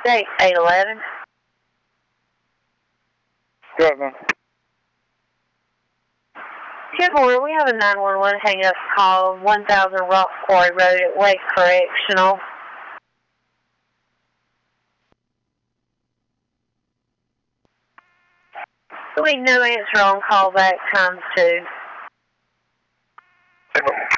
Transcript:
State 811. Good, man. Good morning. We have a 911 hang up call, 1000 Rock Quarry Road at Wake Correctional. We no answer on callback times 2.